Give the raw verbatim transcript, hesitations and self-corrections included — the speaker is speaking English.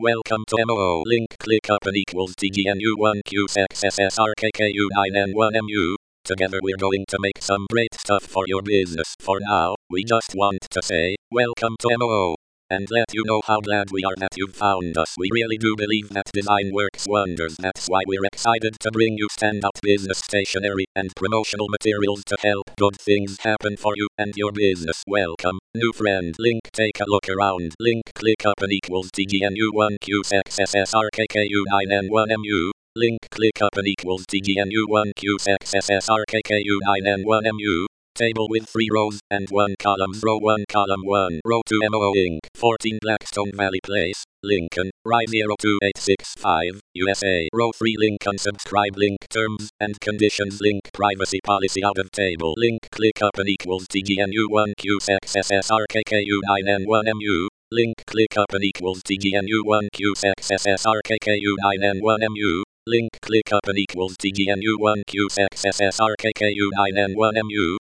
Welcome to M O O. Link click up and equals T G N U one Q X S S R K K U nine N one M U. Together we're going to make some great stuff for your business. For now, we just want to say, welcome to M O O. And let you know how glad we are that you've found us. We really do believe that design works wonders. That's why we're excited to bring you standout business stationery and promotional materials to help good things happen for you and your business. Welcome, new friend. Link take a look around. Link click up and equals T G N U one Q X S S R K K U nine N one M U. Link click up and equals T G N U one Q X S S R K K U nine N one M U. Table with three rows and one columns. Row one, column one. Row two M O O Incorporated. fourteen Blackstone Valley Place, Lincoln, R I zero two eight six five, U S A. Row three Lincoln. Subscribe. Link terms and conditions. Link privacy policy out of table. Link click up and equals T G N U one Q X S S R K K U nine N one M U. Link click up and equals T G N U one Q X S S R K K U nine N one M U. Link click up and equals T G N U one Q X S S R K K U nine N one M U.